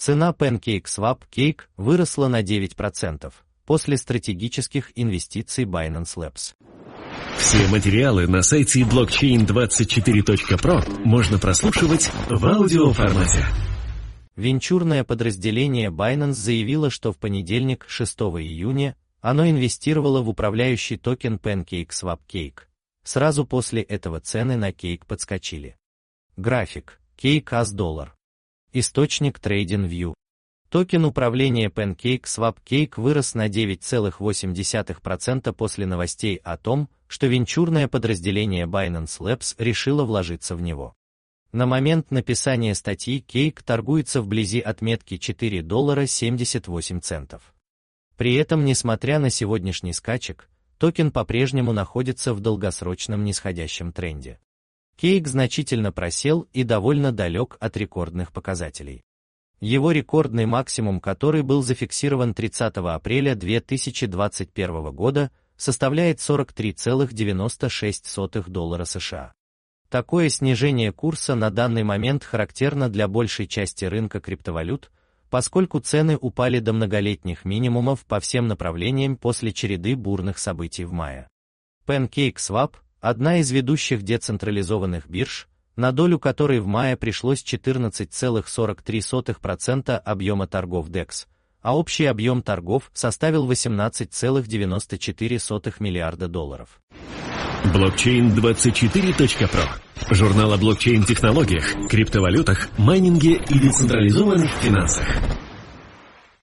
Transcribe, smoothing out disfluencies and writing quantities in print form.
Цена PancakeSwap Cake выросла на 9% после стратегических инвестиций Binance Labs. Все материалы на сайте blockchain24.pro можно прослушивать в аудиоформате. Венчурное подразделение Binance заявило, что в понедельник, 6 июня, оно инвестировало в управляющий токен PancakeSwap Cake. Сразу после этого цены на Cake подскочили. График. Cake as $. Источник TradingView. Токен управления PancakeSwap Cake вырос на 9,8% после новостей о том, что венчурное подразделение Binance Labs решило вложиться в него. На момент написания статьи Cake торгуется вблизи отметки $4.78. При этом, несмотря на сегодняшний скачек, токен по-прежнему находится в долгосрочном нисходящем тренде. Cake значительно просел и довольно далек от рекордных показателей. Его рекордный максимум, который был зафиксирован 30 апреля 2021 года, составляет $43,96 США. Такое снижение курса на данный момент характерно для большей части рынка криптовалют, поскольку цены упали до многолетних минимумов по всем направлениям после череды бурных событий в мае. PancakeSwap – одна из ведущих децентрализованных бирж, на долю которой в мае пришлось 14,43% объема торгов DEX, а общий объем торгов составил $18,94 миллиарда. Blockchain24.pro. Журнал о блокчейн-технологиях, криптовалютах, майнинге и децентрализованных финансах.